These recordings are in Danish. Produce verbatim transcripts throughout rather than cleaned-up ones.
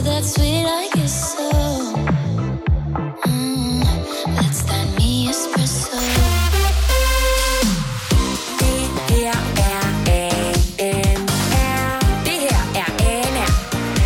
that sweet, I guess so. Mm, that's that me espresso. Det her er A N R. Det her er A N R.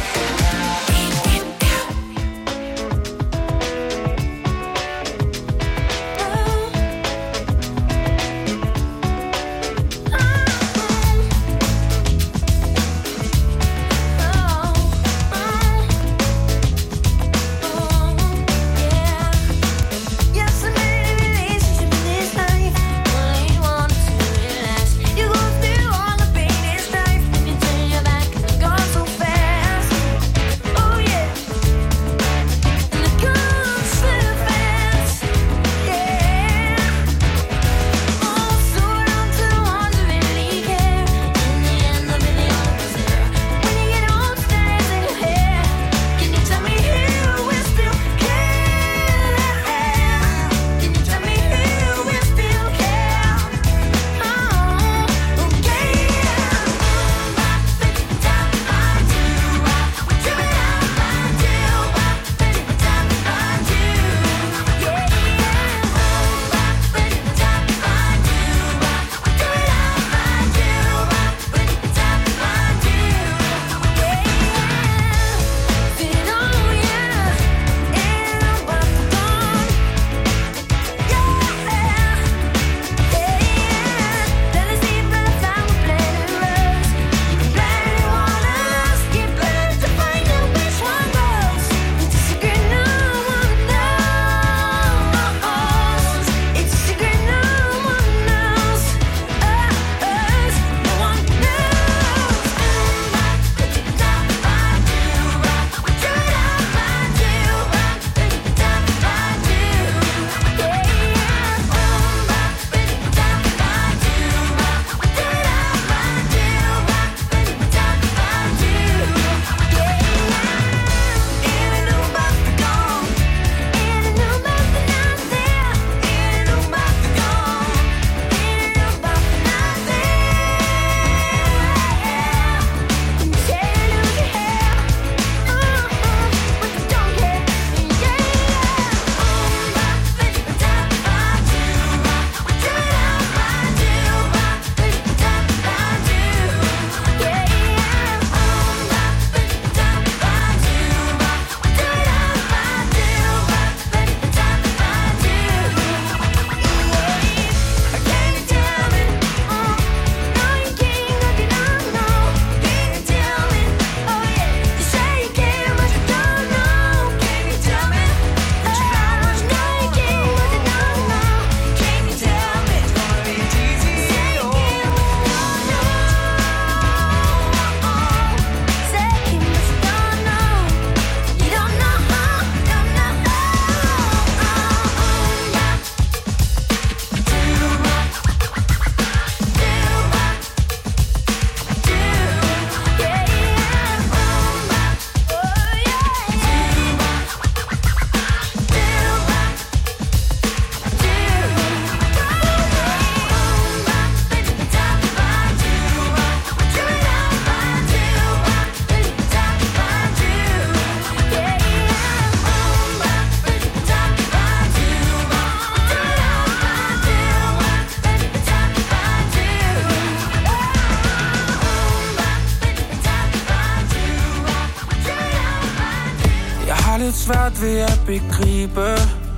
Svært ved at begribe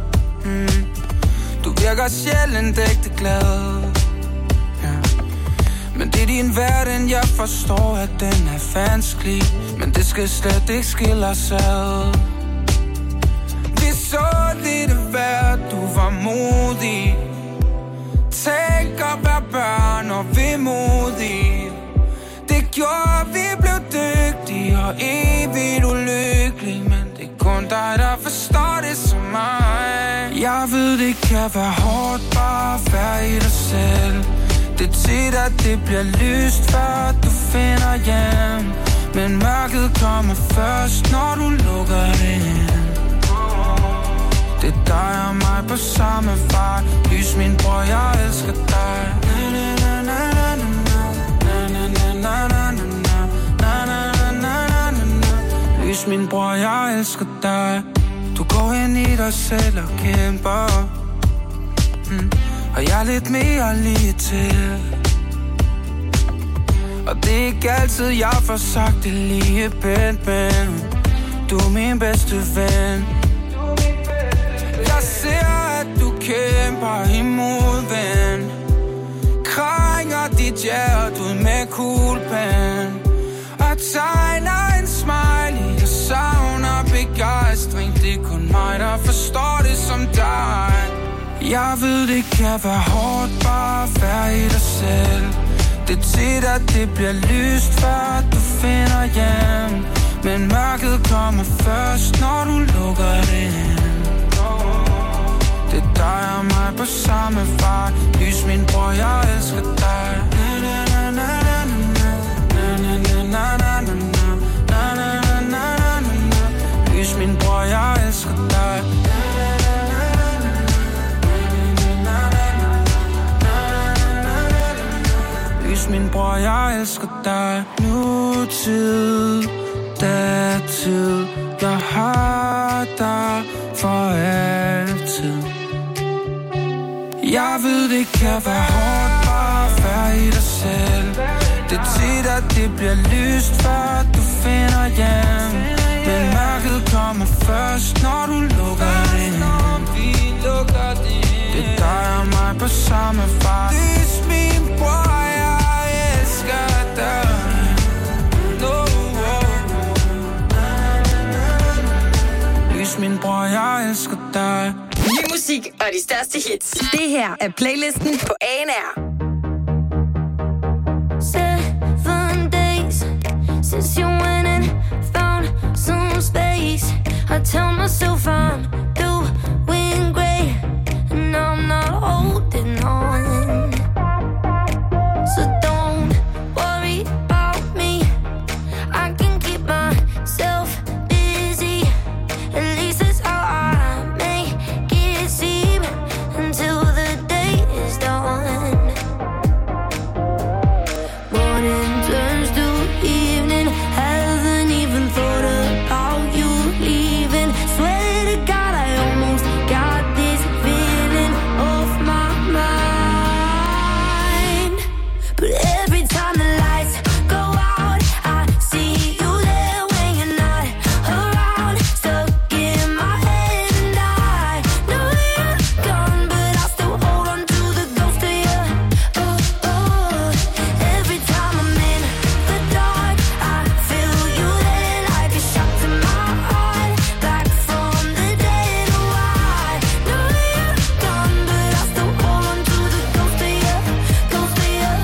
mm. Du virker sjældent ægte glad ja. Men det er din verden, jeg forstår, at den er vanskelig. Men det skal slet ikke skille os ad. Vi så lidt værd, du var modig. Tænk at være børn og vemodig. Det gjorde, vi blev dygtige og evigt ulykkelige. Men det er kun dig, der forstår det som mig. Jeg ved, det kan være hårdt bare at være i dig selv. Det er tit, at det bliver lyst, før du finder hjem. Men mørket kommer først, når du lukker det ind. Det er dig og mig på samme vej. Lys min bror, jeg elsker dig. Na na na na na na na na na na na na na na na. Lys Lys min bror, jeg elsker dig. Du går ind i dig selv og kæmper, mm. og jeg er lidt mere lige til. Og det er ikke altid, jeg får sagt det lige pænt, men du er min bedste ven. Jeg ser, at du kæmper imod, ven. Krænger dit hjerte ud med kuglepen og tegner en smiley. Jeg savner begejstring. Det er kun mig, der forstår det som dig. Jeg ved, det kan være hårdt bare at være i dig selv. Det er tit, at det bliver lyst, før du finder hjem. Men mørket kommer først, når du lukker det ind. Det er dig og mig på samme vej. Lys min bror, jeg elsker dig. Na na na na na na na na na na na na. Lys min bror, jeg elsker dig. Lys min bror, jeg elsker dig. Nutid, datid, jeg har dig for altid. Jeg ved, det kan være hårdt bare at være i dig selv. Det er tit, at det bliver lyst, før du finder hjem. Men mørket kommer først, når du lukker det ind. Det er dig og mig på samme vej. Lys min bror, jeg elsker dig. No. Lys min bror, jeg elsker dig. Ny musik og de største hits. Det her er playlisten på A N R. Seven days since you went and found some space. I tell myself I'm doing great, and I'm not holding on. So don't worry about me. I can keep myself busy. At least that's how I make it seem until the day is done. Morning turns to evening. Haven't even thought about you leaving. Swear to God, I almost got this feeling off my mind. But every time the lights go out, I see you there when you're not around. Stuck in my head and I know you're gone, but I still hold on to the ghost of you. Oh, oh. Every time I'm in the dark, I feel you there like a shot to my heart. Back from the dead, oh, I know you're gone, but I still hold on to the ghost of you, ghost of you.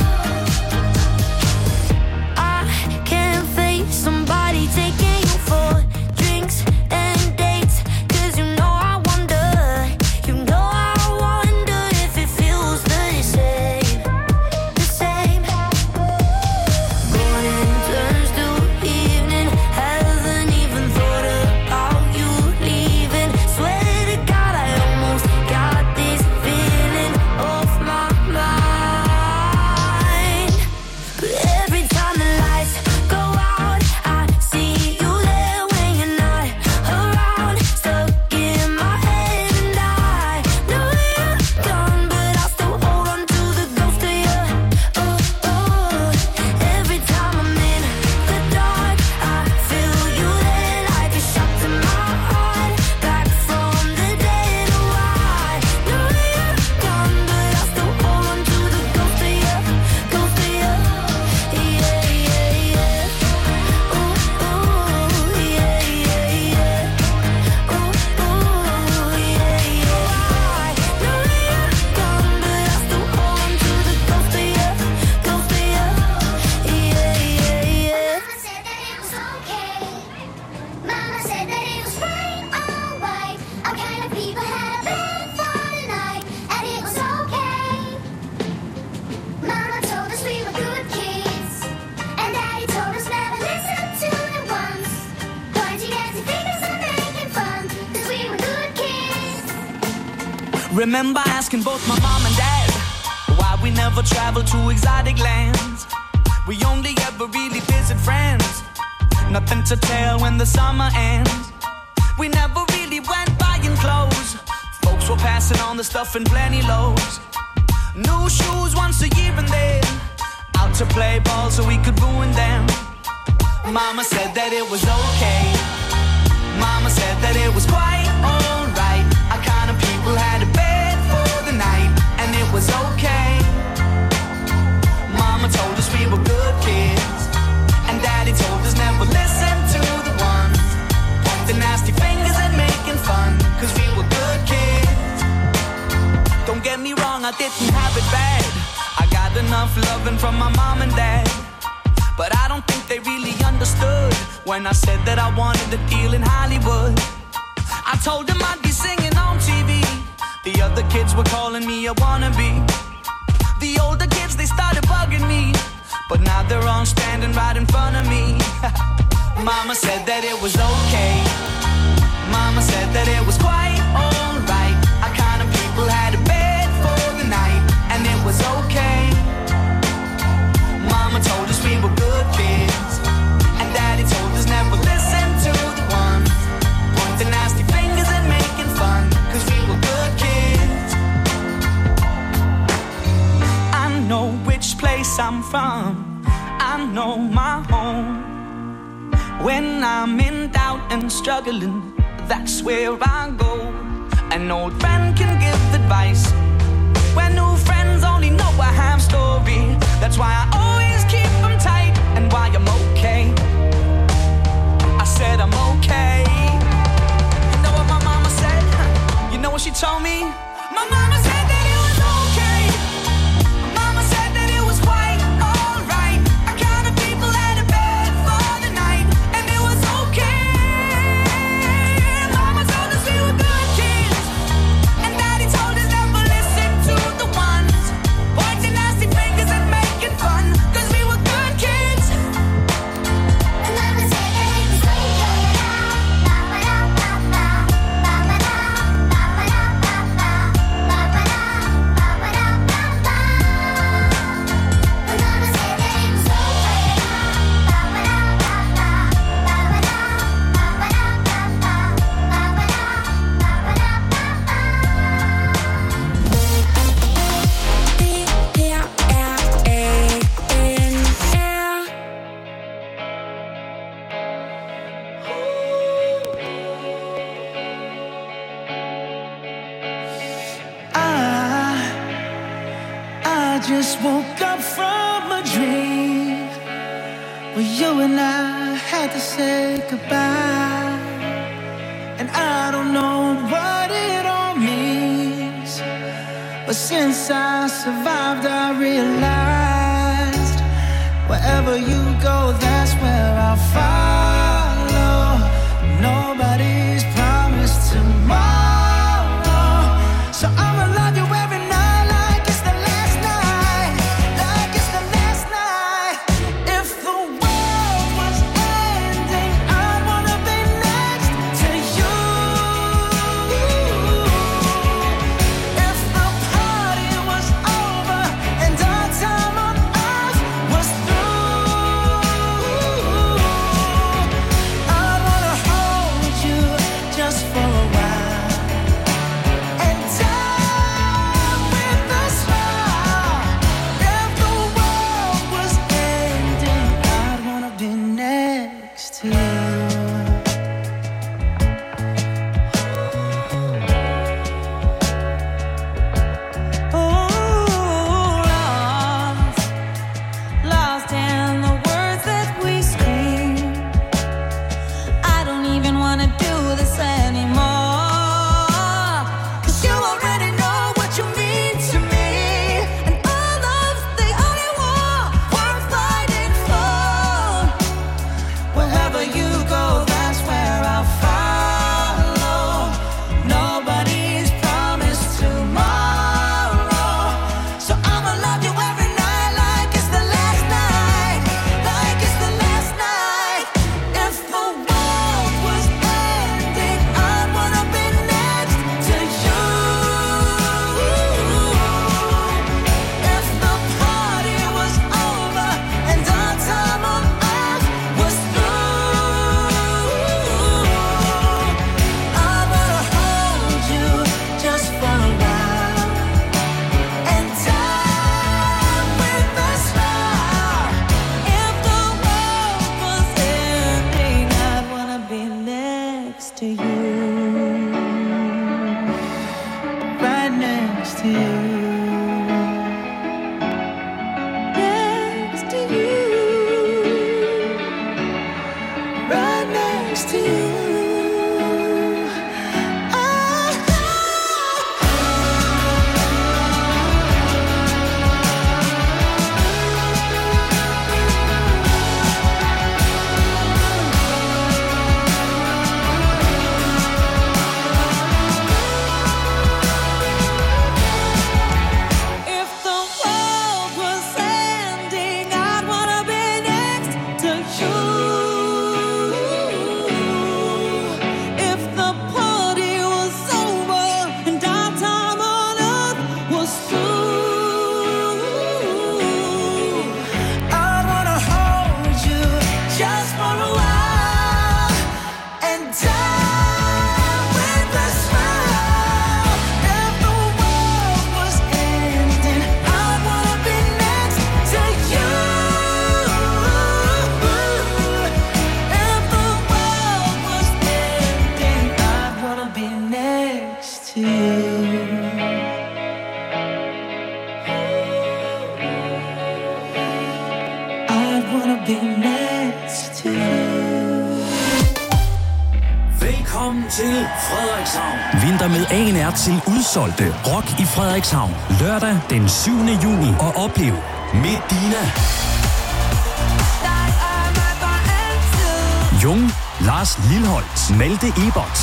I can't face somebody taking you for drinks and dates, 'cause you know I wonder, you know I wonder if it feels the same, the same. Morning turns to evening, haven't even thought about you leaving. Swear to God, I almost got this feeling off my mind. But every time the lights go out, I see you there when you're not around. Stuck in my head and I know you're gone, but I still hold on to the ghost of you. Oh, oh. Every time I'm in the dark, I feel you there like a shot to my heart. Back from the dead, oh, I know you're gone, but I still hold on to the ghost of you, ghost of you. Yeah, yeah, yeah. Ooh, ooh, yeah, yeah, yeah. Ooh, ooh, yeah, yeah. I know you're gone, but I still hold on to the ghost of you, ghost of you. Yeah, yeah, yeah. Mama said that it was okay. Mama said that it was right, alright. Our kind of people had a bed for the night, and it was okay. Mama told us we were good kids, and Daddy told us never listen to them once. Pointing at the fingers and making fun, 'cause we were good kids. Remember asking both my mom and dad why we never traveled to exotic lands. We only ever really visit friends. nothing to tell when the summer ends. We never really went buying clothes. Folks were passing on the stuff in plenty loads. New shoes once a year and then out to play ball so we could ruin them. Mama said that it was okay. Mama said that it was quite alright. Our kind of people had a bed for the night, and it was okay. Mama told us we were good kids, and Daddy told us never listen to the ones pointing nasty fingers and making fun, cause we were good kids. Don't get me wrong, I didn't have it bad. I got enough loving from my mom and dad, but I don't think they really understood when I said that I wanted a deal in Hollywood. I told them I'd be singing on T V. The other kids were calling me a wannabe. The older kids, they started bugging me, but now they're all standing right in front of me. Mama said that it was okay. Mama said that it was quite alright. Our kind of people had a bed for the night, and it was okay. Mama told us we were good kids, and Daddy told us never listen to the ones pointing nasty fingers and making fun, cause we were good kids. I know which place I'm from, I know my home. When I'm in doubt and struggling, that's where I go. An old friend can give advice when new friends only know a half story. That's why I always keep them tight, and why I'm okay. I said I'm okay. You know what my mama said? You know what she told me? My mama said that it was okay. Mama said that it was quite alright. Our kind of people had a bed for the night, and it was okay. Mama told us we were good kids, and Daddy told us never listen to the ones pointing nasty fingers and making fun, cause we were good kids. And Mama said that it was okay. Ba ba da ba ba, ba ba da, ba ba da ba ba, ba ba da, ba ba da ba ba. And Mama said that it was okay. Ba ba da ba ba, ba ba da, ba ba da ba ba, ba ba da, ba ba da ba ba. Det her er A N R. I, I just woke up from a dream where you and I had to say goodbye. And I don't know what it all means, but since I survived, I realized wherever you go, that's where I'll follow. Nobody's promised tomorrow, so I'ma love you every night like it's the last night, like it's the last night. If the world was ending, I'd wanna be next to you. If the party was over and our time on earth was through, I'd wanna hold you just for a while and die with a smile. If the world was ending, I'd wanna be next to you. Oh, lost, lost in the words that we scream. I don't even wanna do this anymore, cause you already know what you mean to me, and all love's the only war worth fighting for. Wherever you to you. Right next to you. Next to you. Right next to you. Til Frederikshavn. Vinter med A N R til udsolgte Rock i Frederikshavn. Lørdag den syvende juni. Og oplev Medina, Jung, Lars Lilholt, Malte Ebert,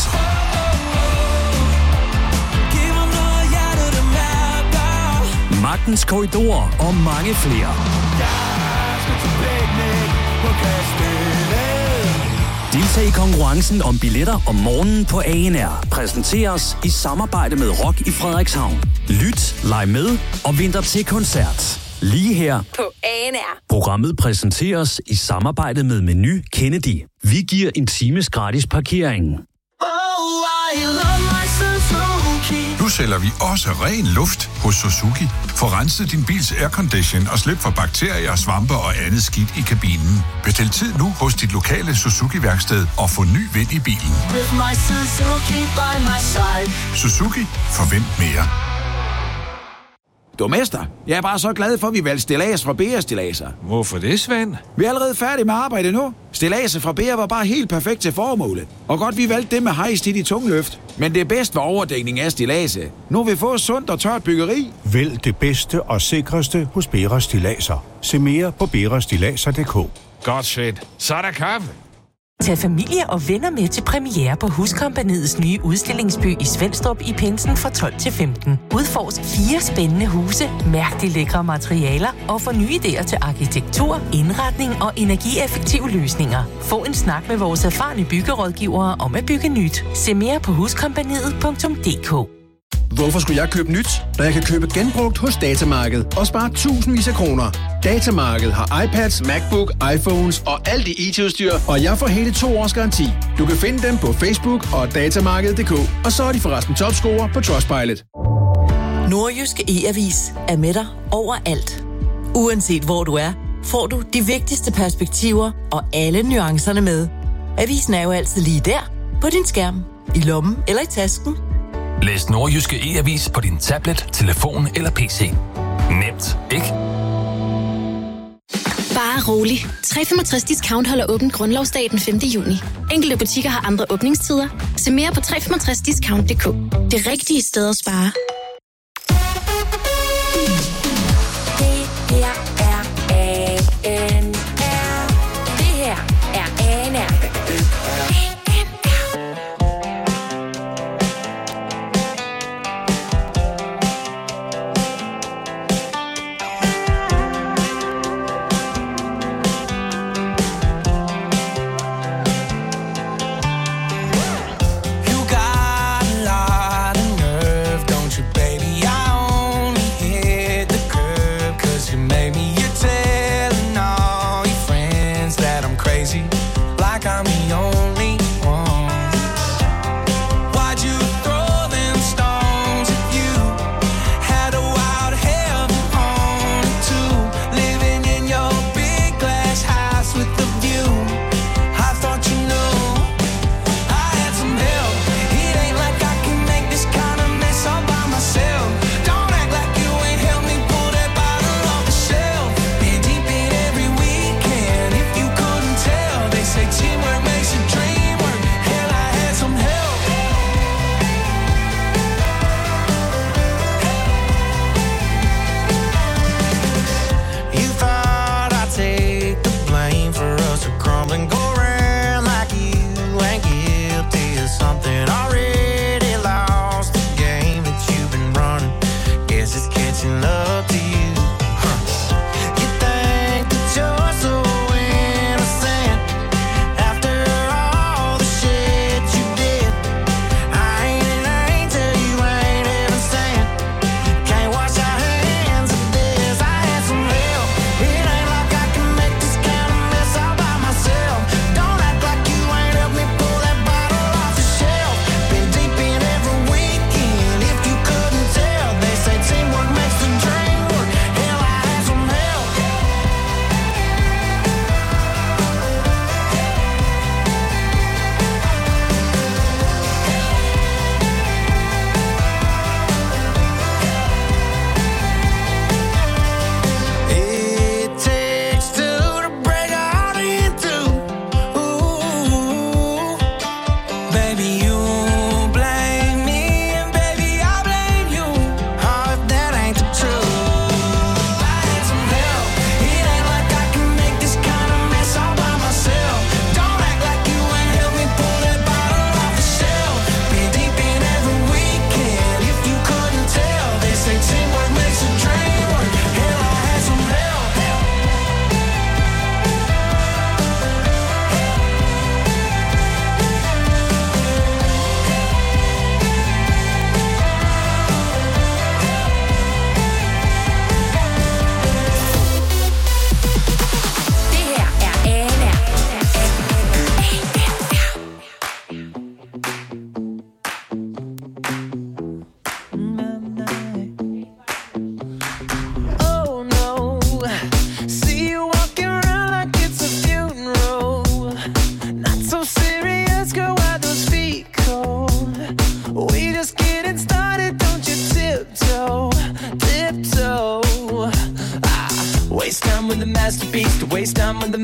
Magtens Korridorer og mange flere. Deltag i konkurrencen om billetter om morgenen på A N R. Præsenteres i samarbejde med Rock i Frederikshavn. Lyt, leg med og vinter til koncert. Lige her på A N R. Programmet præsenteres i samarbejde med Meny Kennedy. Vi giver en times gratis parkering. Nu sælger vi også ren luft hos Suzuki. Få renset din bils aircondition og slip for bakterier, svampe og andet skidt i kabinen. Bestil tid nu hos dit lokale Suzuki-værksted og få ny vind i bilen. Suzuki, Suzuki. Forvent mere. Du mester, jeg er bare så glad for, at vi valgte Stillads fra B R Stilladser. Hvorfor det, Svend? Vi er allerede færdige med arbejde nu. Stilladser fra B R var bare helt perfekt til formålet. Og godt, vi valgte det med hejst i de tungløft. Men det bedste var overdækning af Stilladser. Nu vil vi få sundt og tørt byggeri. Vælg det bedste og sikreste hos B R Stilladser. Se mere på b r stilladser punktum d k. Godt, Svend. Så er der kaffe. Tag familie og venner med til premiere på Huskompagniets nye udstillingsby i Svenstrup i pinsen fra tolv til femten. Udforsk fire spændende huse, mærk de lækre materialer og få nye idéer til arkitektur, indretning og energieffektive løsninger. Få en snak med vores erfarne byggerådgivere om at bygge nyt. Se mere på huskompagniet punktum d k. Hvorfor skulle jeg købe nyt, når jeg kan købe genbrugt hos Datamarked og spare tusindvis af kroner? Datamarked har iPads, MacBook, iPhones og alt i I T-udstyr, og jeg får hele to års garanti. Du kan finde dem på Facebook og datamarked punktum d k, og så er de forresten topscorer på Trustpilot. Nordjyske E-Avis er med dig overalt. Uanset hvor du er, får du de vigtigste perspektiver og alle nuancerne med. Avisen er jo altid lige der, på din skærm, i lommen eller i tasken. Læs Nordjyske E-Avis på din tablet, telefon eller P C. Nemt, ikke? Bare rolig. tre femogtres Discount holder åbent grundlovsdag den femte juni. Enkelte butikker har andre åbningstider. Se mere på tre femogtres discount punktum d k. Det rigtige sted at spare. Det her er A N R. Det her er A N R.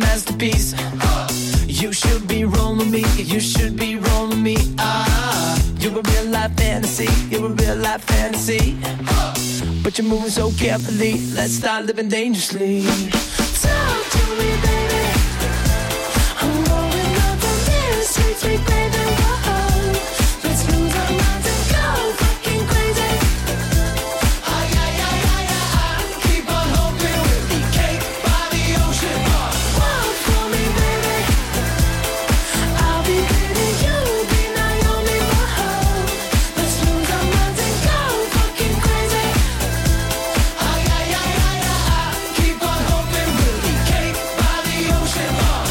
masterpiece. You should be rolling me, you should be rolling me. Ah, you're a real life fantasy, you're a real life fantasy. But you're moving so carefully, let's start living dangerously. Talk to me, baby. I'm rolling up on this sweet, sweet baby. Whoa, let's lose our minds and go fucking crazy. Ay, ay, ay, ay, ay, keep on hoping we'll be cake by the ocean. Walk for me, baby. I'll be pretty, you'll be Naomi. Whoa, let's lose our minds and go fucking crazy. Ay, ay, ay, ay, ay, keep on hoping we'll be cake by the ocean.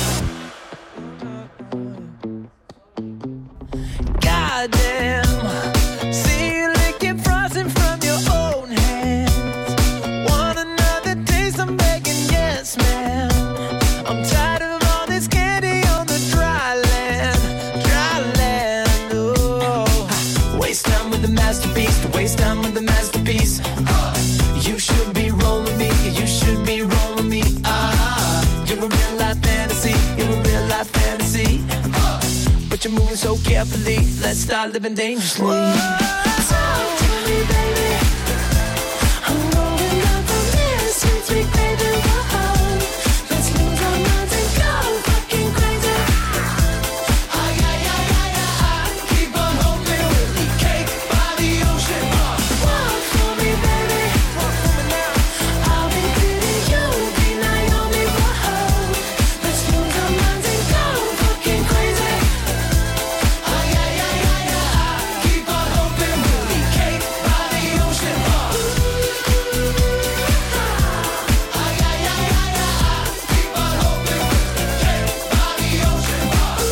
Goddamn, see you licking frosting from your own hands. Want another taste? I'm begging, yes, ma'am. I'm tired of all this candy on the dry land, dry land. Oh, waste time with the masterpiece, to waste time with the masterpiece. You should be rolling me, you should be rolling me. Ah, you're a real life fantasy, you're a real life fantasy. But you're moving so carefully, let's start living dangerously. Talk to me, baby. I'm rolling up on this sweet, sweet baby. Whoa, let's lose our minds and go fucking crazy. Ay, ay, ay, ay, ay, keep on hoping we'll be cake by the ocean. Walk for me, baby. Walk for me now. I'll be pretty, you'll be Naomi. Whoa, let's lose our minds and go fucking crazy. Ay, ay, ay, ay, ay, keep on hoping we'll be cake by the ocean. Ay, ay, ay, ay, ay, keep on hoping we'll be cake by the ocean.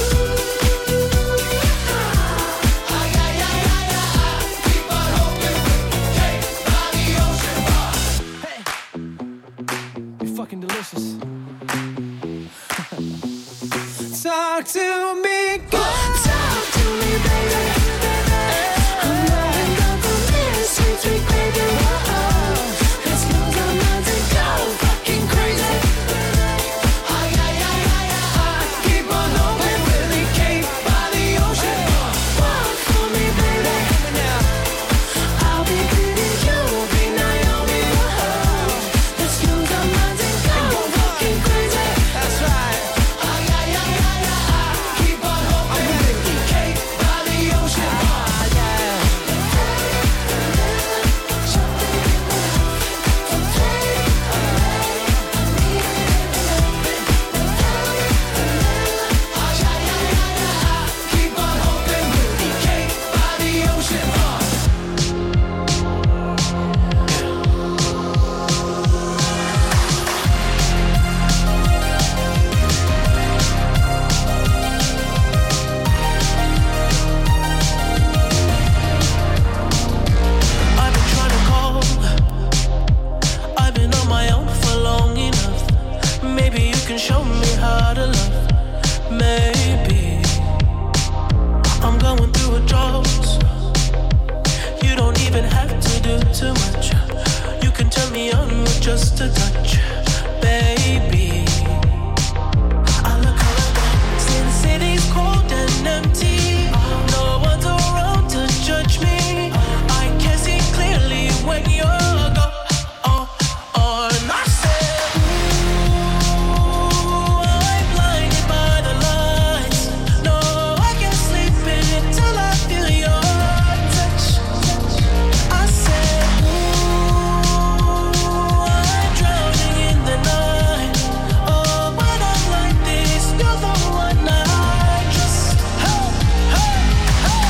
Ay, ay, ay, ay, ay, keep on hoping we'll be cake by the ocean. Hey, you're fucking delicious. Talk to me, good. Talk to me, baby. I'm rolling up on this sweet, sweet baby. Whoa, let's lose our minds and go fucking crazy. Ay, ay, ay, ay, ay, keep on hoping we'll be cake by the ocean. Walk for me, baby. I'll be pretty, you'll be Naomi. Whoa, let's lose our minds and go fucking crazy. That's right. Ay, ay, ay, ay, ay, keep on hoping we'll be cake by the ocean. Ah, yeah. Keep on hoping we'll be cake by the ocean. I've been trying to call. I've been on my own for long enough. Maybe you can show me how to love. Maybe I'm going through a drought. You don't even have to do too much. You can turn me on with just a touch, baby. I look around, see the city's cold and empty. No one's around to judge me. I can see clearly when you're gone. Oh, oh, and I said, ooh, I'm blinded by the lights. No, I can't sleep until I feel your touch. I said, ooh, I'm drowning in the night. Oh, when I'm like this, you're the one I trust. Hey, hey, hey.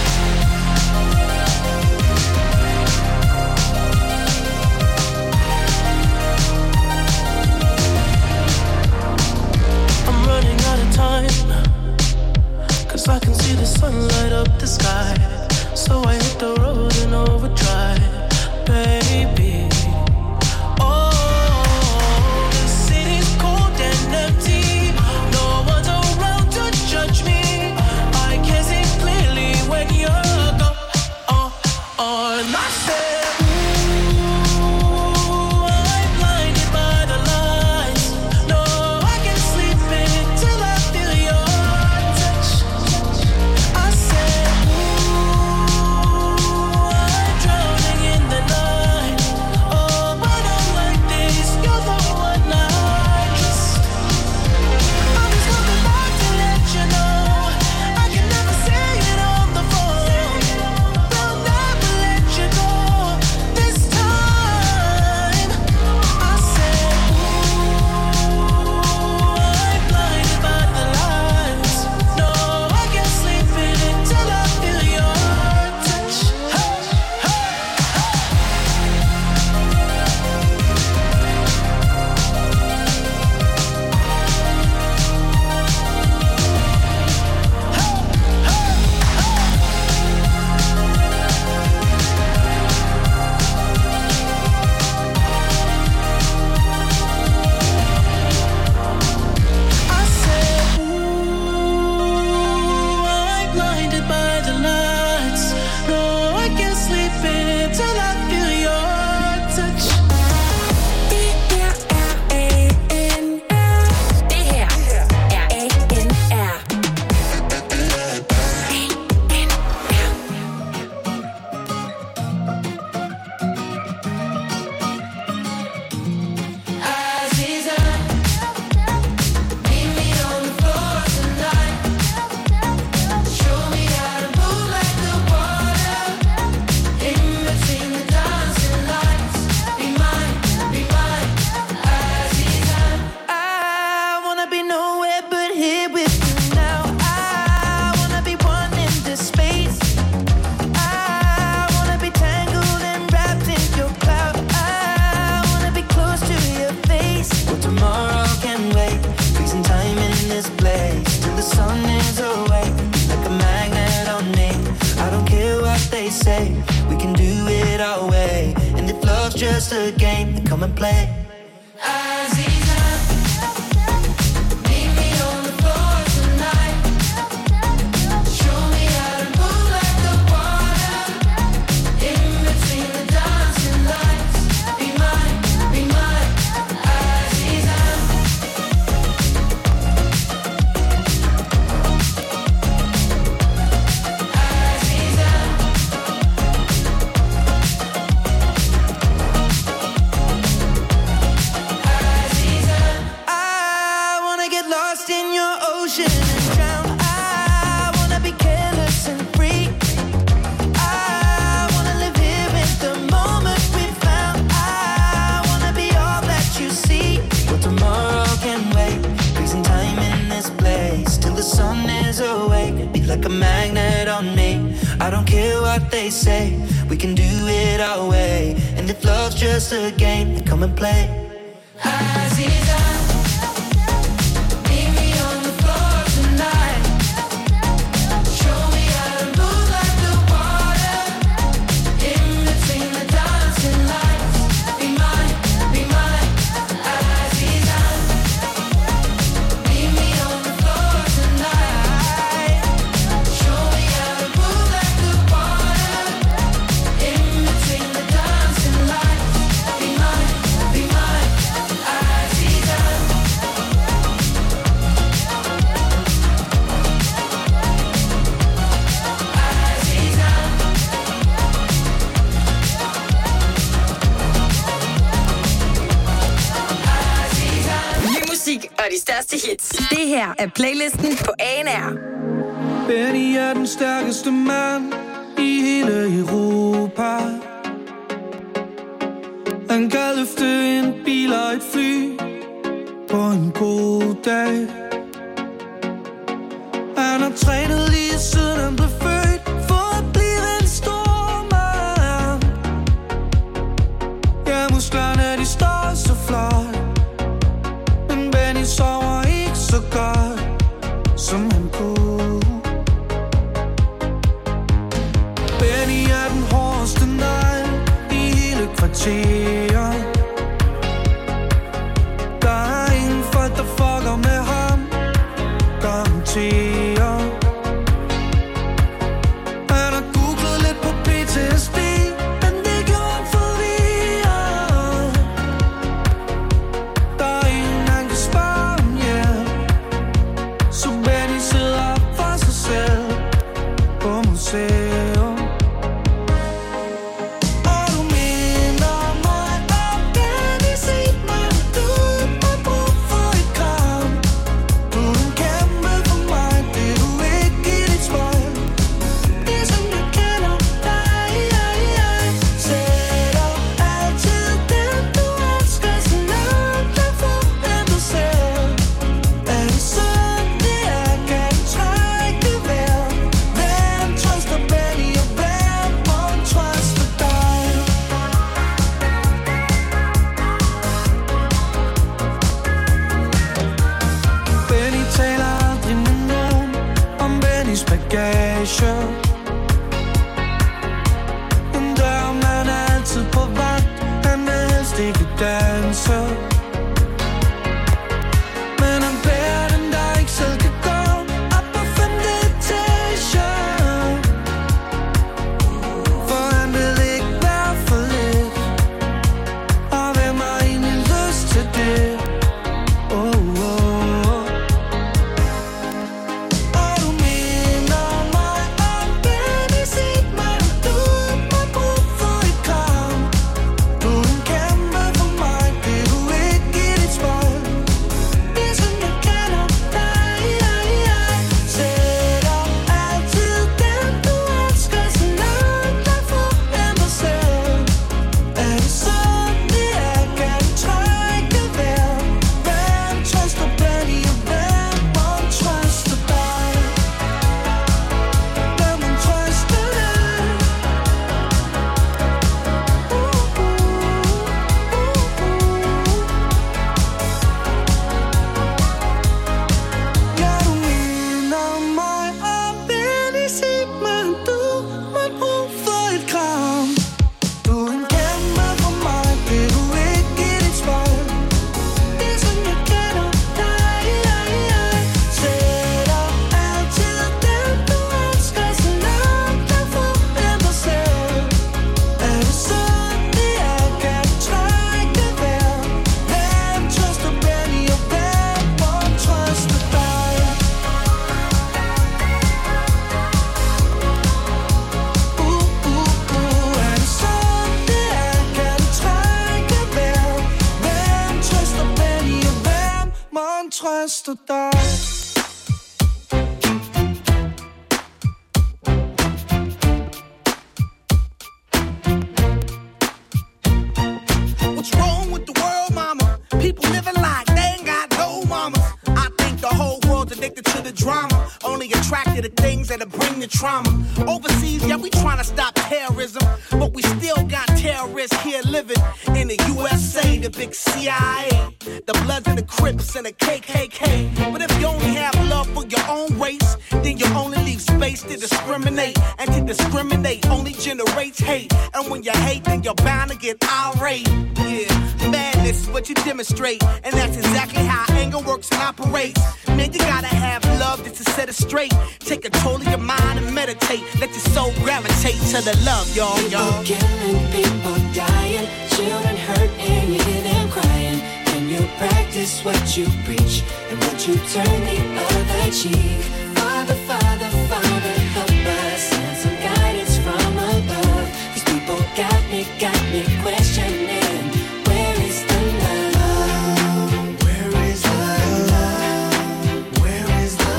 I'm running out of time, 'cause I can see the sun light up the sky. So I hit the road in overdrive, baby. Oh, the city's cold and empty. No one's around to judge me. I can see clearly when you're gone. Oh, oh, and I said, ooh, I'm blinded by the lights. No, I can't sleep just a game, then come and play. Aziza, meet me on the floor tonight. Show me how to move like the water. In between the dancing lights. Be mine, be mine, Aziza. Like a magnet on me. I don't care what they say. We can do it our way. And if love's just a game, then come and play. Aziza, meet me on the floor tonight. Show me how to move like the water. In between the dancing lights. Be mine, be mine, Aziza. Meet me on the floor tonight. Show me how to move like the water. In between the dancing lights. Be mine, be mine, Aziza. Ny musik og de største hits. Det her er playlisten på A N R. Benny er den stærkeste mand i hele Europa. Han kan løfte en bil og et fly på en god dag. Han har trænet lige siden han blev født for at blive en stor mand. Ja, musklerne de står så flot, men Benny sover ikke så godt, som han kunne. Benny er den hårdeste negl i hele kvarteret. Der er ingen folk, der fucker med ham, garanterer. Han har googlet lidt på P T S D, men det gjorde ham forvirret. Der er ingen, han kan spørge om hjælp, så Benny sidder for sig selv på museum. Og du minder mig om Benny, sig mig, du har brug for et kram. Du er en kæmpe for mig, det er du ikke i dit spejl. Ligesom jeg kender dig, jeg, jeg sætter altid den, du elsker, så langt der får end du selv. Er det sådan, det er, kan du trække det vel? Hvem trøster Benny, og hvem må trøste dig? Benny taler aldrig med nogen om Bennys bagage. Men dørmand er altid på vagt, han vil helst ikke danse. Men han bærer den, der ikke selv kan gå op på femte etage. For han vil ikke være for lidt, og hvem har egentlig lyst til det? Oh, oh, oh. Og du minder mig om Benny, sig mig, du har brug for et kram. Du er en kæmpe for mig, det er du tu thought. What's wrong with the world, mama? People living like they ain't got no mamas. I think the whole world's addicted to the drama, only attracted to things that'll bring the trauma. Overseas, yeah, we trying to stop terrorism, but we still got terrorists here living in the U S A, the big C I A, the Bloods and the Crips and the K K K. But if you only have love for your own race, then you only leave space to discriminate, and to discriminate only generates hate. And when you hate, then you're bound to get irate. Yeah, madness is what you demonstrate, and that's exactly how anger works and operates. Man, you gotta have love just to set it straight. Take control of your mind and meditate. Let your soul gravitate to the love, y'all, y'all. People killing, people dying, children hurt and you hear them crying. Can you practice what you preach and would you turn the other cheek? Father, Father, Father, help us and some guidance from above. These people got me, got me questioning. Where is the love? Where is the love? Where is the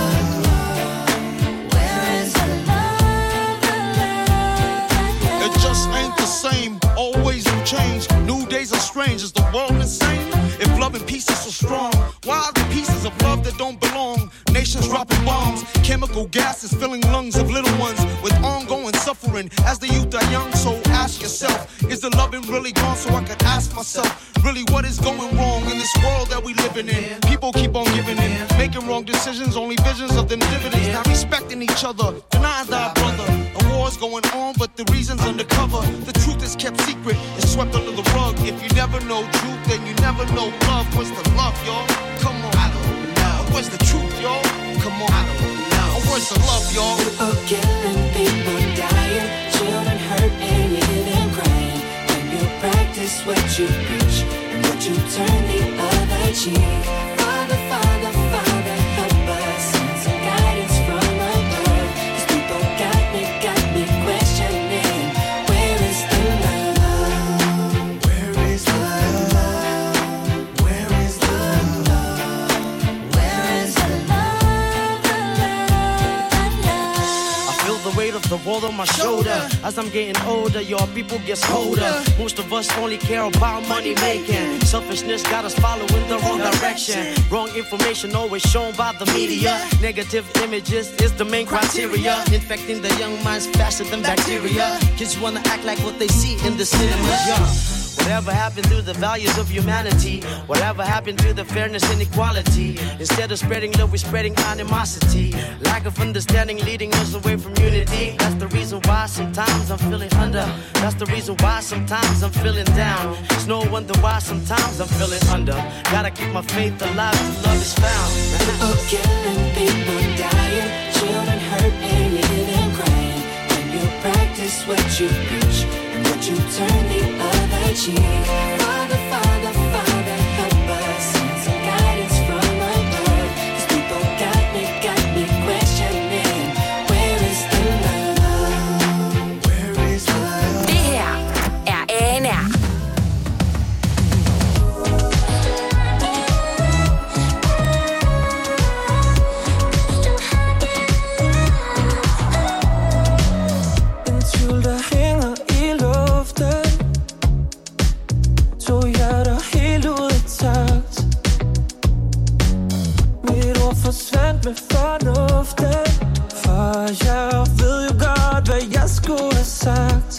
love? Where is the love? The love, the love? It just ain't the same. Always new change. New days are strange. Is the world insane? If love and peace is so strong, why are the pieces of love that don't belong? Nations dropping bombs, chemical gases filling lungs of little ones with ongoing suffering as the youth are young. So ask yourself, is the loving really gone? So I could ask myself, really what is going wrong in this world that we living in? People keep on giving in, making wrong decisions, only visions of them dividends. Not respecting each other, denying thy brother. A war's going on, but the reason's undercover. The truth is kept secret, it's swept under the rug. If you never know truth, then you never know love. Where's the love, y'all? Come on. I don't know. Where's the truth, y'all? Come on. I don't know. Where's the love, y'all? People killing, people dying, children hurt and you hear them crying. When you practice what you preach and would you turn the other cheek? Father, Father, Father, help us and some guidance from above. These people got me, got me questioning. Where is the love? Where is the love? Where is the love? Where is the love? The love, the love. I feel the weight of the world on my shoulder. As I'm getting older, your people get colder. Most of us only care about money making. Selfishness got us following the wrong direction. Wrong information always shown by the media. Negative images is the main criteria. Infecting the young minds faster than bacteria. Kids wanna act like what they see in the cinemas, yeah. Whatever happened to the values of humanity? Whatever happened to the fairness and equality? Instead of spreading love, we're spreading animosity. Lack of understanding leading us away from unity. That's the reason why sometimes I'm feeling under. That's the reason why sometimes I'm feeling down. It's no wonder why sometimes I'm feeling under. Gotta keep my faith alive till love is found. People killing, people dying, children hurt and you hear them crying. When you practice what you preach and would you turn the other cheek? Father, Father, Father, help us and some guidance from above. These people got me, got me questioning. Where is the love? Where is the love? Det her er A N R. En tvivl, der hænger i luften. To hjerter helt ud af takt. Mit ord forsvandt med fornuften. For jeg ved jo godt, hvad jeg skulle have sagt.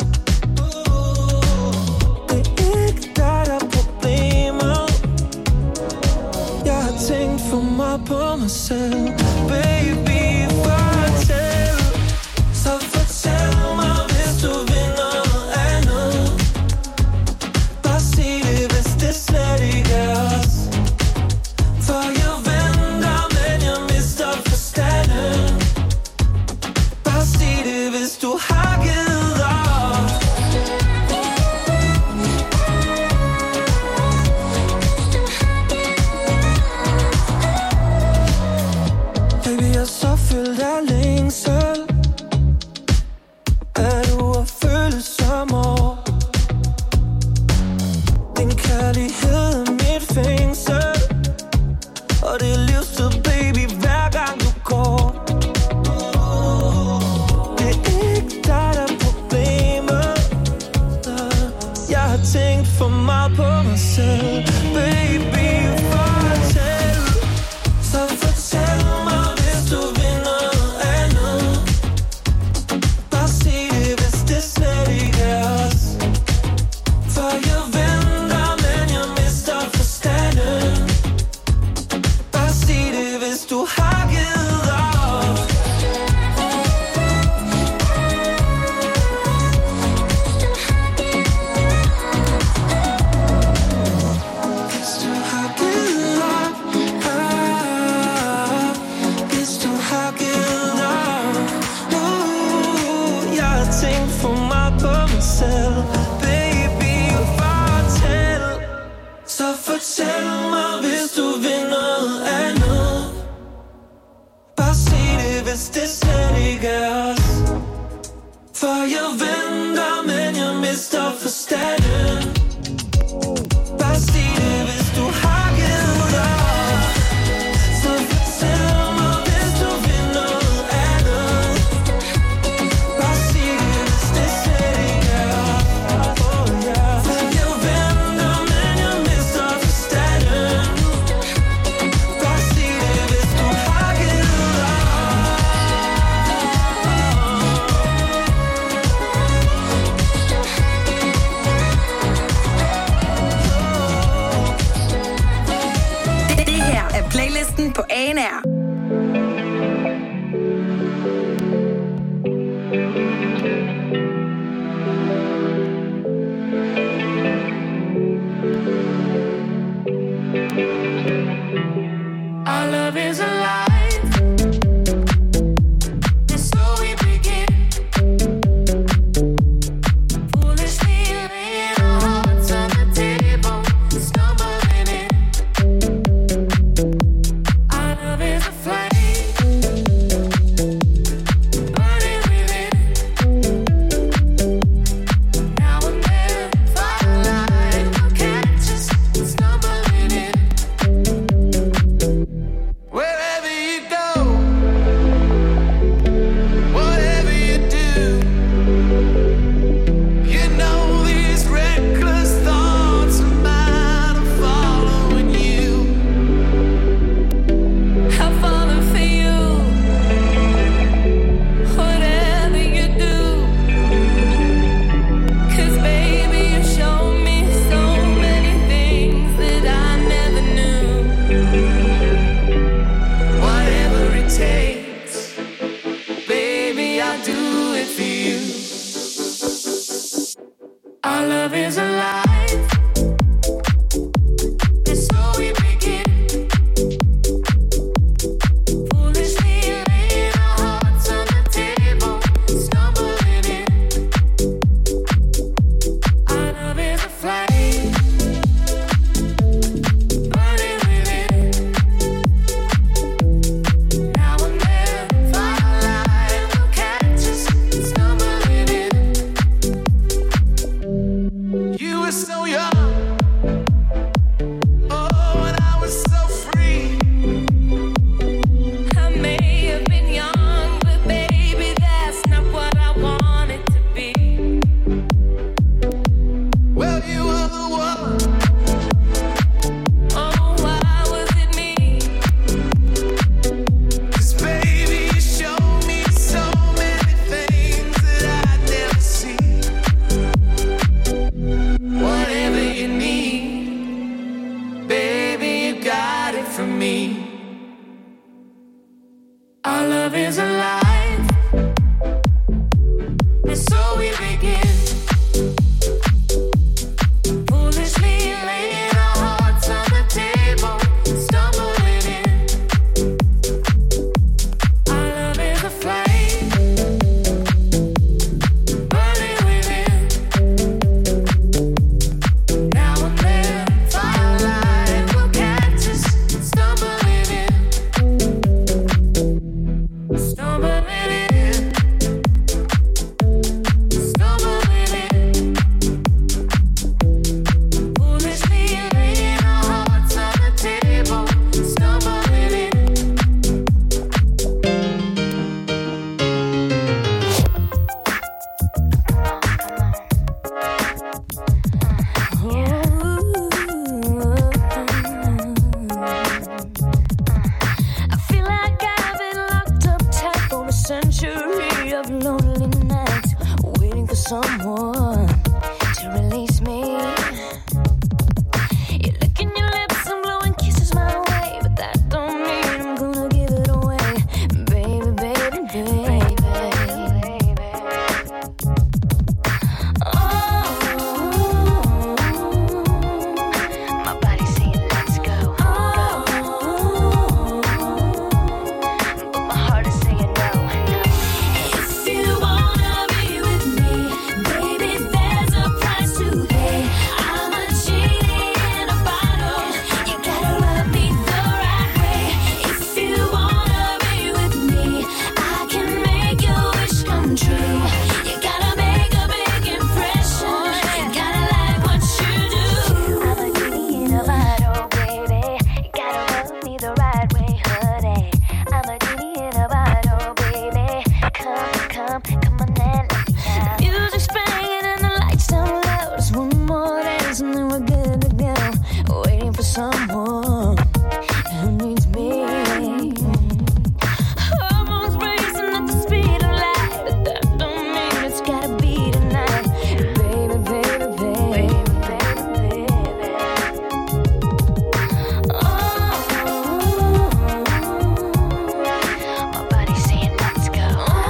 Det er ikke dig, der er problemet. Jeg har tænkt for meget på mig selv. Baby, fortæl. Så fortæl mig, hvis du vil noget andet. Bare sig det, hvis det slet ikke er os. For jeg venter, men jeg mister forstanden. Bare sig det, hvis du har givet op. selv. Baby, fortæl. Så fortæl mig, hvis du vil noget andet. Bare sig det, hvis det slet ikke er os. For jeg venter, men jeg mister forstanden. Bare sig det, hvis du har givet op. Hvis du har givet op, ah, hvis du har givet op. Uh, jeg har tænkt for meget på mig selv. Baby, fortæl. Så fortæl mig, hvis du vil noget andet. Bare sig det, hvis det slet ikke er os. For jeg venter, men jeg mister forstanden. Bare sig det, hvis du har givet op. Så fortæl mig, hvis du vil noget andet. Bare sig det, hvis det slet ikke er os. Oh, yeah. For jeg venter, men jeg mister forstanden. Bare sig det, hvis du har givet op. Det her er playlisten på A N R. Our love is alive. And so we begin. Foolishly laying our hearts on the table, stumbling in. Our love is a flame, burning within. Now and then, firelight will catch us, stumbling in. Wherever you go, whatever you do, you know these reckless thoughts of mine are following you. I'm falling for you, whatever you do. 'Cause baby, you show me so many things that I never knew. Whatever it takes, baby, I'll do it for you. Our love is alive, and so we begin. Foolishly laying our hearts on the table, stumbling in. Our love is a flame, burning within. Now and then, firelight will catch us, stumbling in. You were century of lonely nights, waiting for someone to release me. You're licking your lips and blowing kisses my way, but that don't mean I'm gonna give it away, baby, baby, baby, baby. Oh, my body's saying let's go, go. But my heart is saying no, no. If you wanna be with me, baby, there's a price to pay. I'm a genie in a bottle. You gotta rub me the right way. If you wanna be with me, I can make your wish come true. You gotta make a big impression. Gotta like what you do. I'm a genie in a bottle, baby. You gotta rub me the right way, honey. I'm a genie in a bottle, baby. Come, come, come on and let me out. The music's banging and the lights down low. Just one more dance and then we're good to go. Waiting for someone who needs me. Hormones racing at the speed of light, but that don't mean it's gotta be tonight, baby, baby, baby, baby, baby. Oh, my body's saying let's go.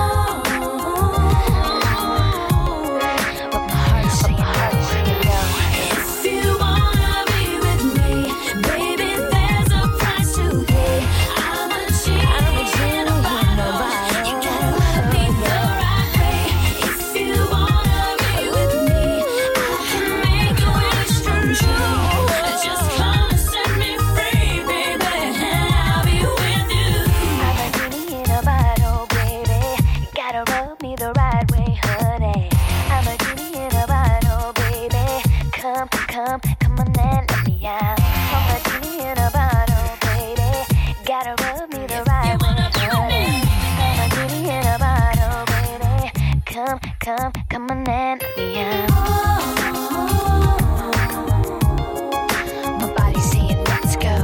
But my heart's saying no. If you wanna be with me, baby, there's a price to pay. I'm a genie in a bottle. You gotta rub me the right way. If you wanna be with me, I can make your wish come true. Just come and set me free, baby, and I'll be with you. I'm a genie in a bottle, baby. You gotta rub me the right way, honey. I'm a genie in a bottle, baby. Come, come, come on and let me out. I'm a genie in a bottle, baby. Gotta rub me the right way, honey. I'm a genie in a bottle, baby. Come, come, come on and let me out. My body's saying let's go,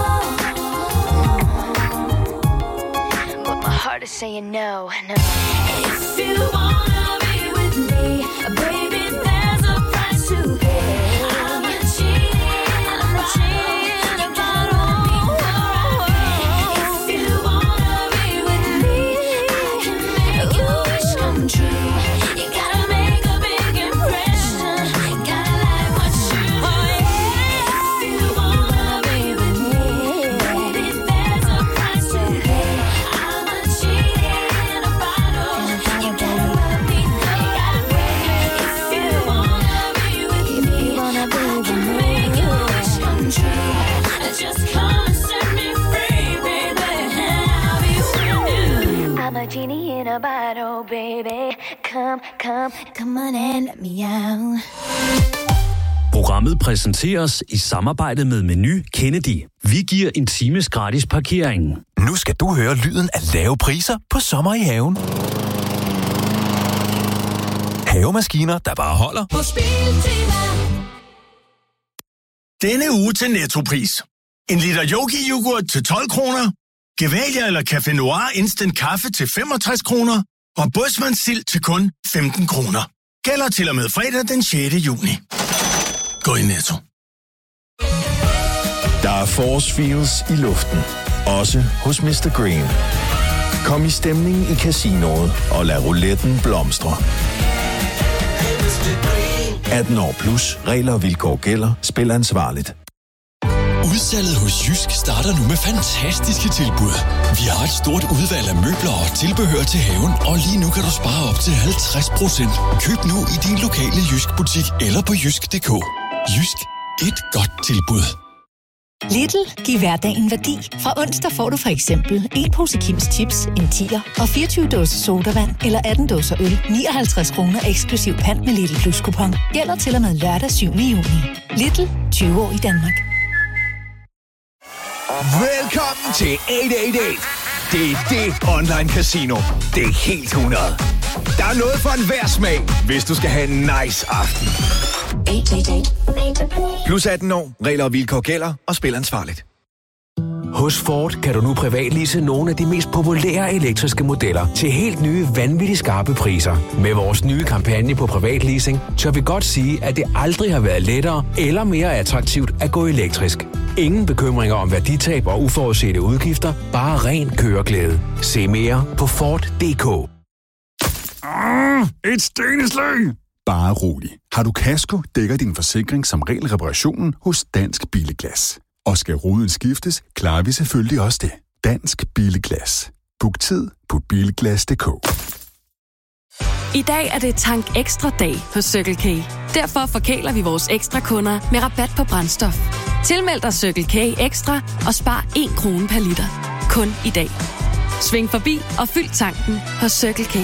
but my heart is saying no, no. If you wanna be with me, baby, there's a price to pay. I'm a genie in a bottle. If you wanna be with me, I can make your wish come true. You gotta make a big impression. Gotta like what you do. If you wanna be with me, baby, there's a price to pay. I'm a genie in a bottle. You gotta rub me the right way. If you wanna be with me, I can make your wish come true. Just come and set me free, baby, and I'll be with you. I'm a genie in a bottle, baby. Come, come, come on and let me out. Programmet præsenteres i samarbejde med Meny Kennedy. Vi giver en times gratis parkering. Nu skal du høre lyden af lave priser på sommer i haven. Havemaskiner, der bare holder. På Biltema. Denne uge til Nettopris. En liter Yogi-yoghurt til tolv kroner. Gevalia eller Café Noir Instant Kaffe til femogtres kroner. Og Bådsmands sild til kun femten kroner. Gælder til og med fredag den sjette juni. Gå i Netto. Der er force feels i luften. Også hos mister Green. Kom i stemning i casinoet og lad rouletten blomstre. atten år plus. Regler og vilkår gælder. Spil ansvarligt. Udsalget hos Jysk starter nu med fantastiske tilbud. Vi har et stort udvalg af møbler og tilbehør til haven, og lige nu kan du spare op til halvtreds procent. Køb nu i din lokale Jysk butik eller på jysk punktum d k. Jysk. Et godt tilbud. Lidl giver hverdagen værdi. Fra onsdag får du for eksempel en pose Kims Chips, en tier og fireogtyve dåser sodavand eller atten dåser øl. nioghalvtreds kroner eksklusiv pant med Lidl Plus kupon. Gælder til og med lørdag syvende juni. Lidl. tyve år i Danmark. Velkommen til otte otte otte. Det er det online casino. Det er helt hundrede. Der er noget for enhver smag, hvis du skal have en nice aften. Plus atten år, regler og vilkår gælder, og spil ansvarligt. Hos Ford kan du nu privatlease nogle af de mest populære elektriske modeller til helt nye, vanvittigt skarpe priser. Med vores nye kampagne på privatleasing, tør vi godt sige, at det aldrig har været lettere eller mere attraktivt at gå elektrisk. Ingen bekymringer om værditab og uforudsete udgifter, bare ren køreglæde. Se mere på Ford punktum d k. Ah, et steneslag! Bare rolig. Har du kasko, dækker din forsikring som regel reparationen hos Dansk Billeglas. Og skal ruden skiftes, klarer vi selvfølgelig også det. Dansk Billeglas. Book tid på bilglas punktum d k. I dag er det Tank Ekstra dag hos Circle K. Derfor forkæler vi vores ekstra kunder med rabat på brændstof. Tilmeld dig Circle K Ekstra og spar en krone per liter. Kun i dag. Sving forbi og fyld tanken hos Circle K.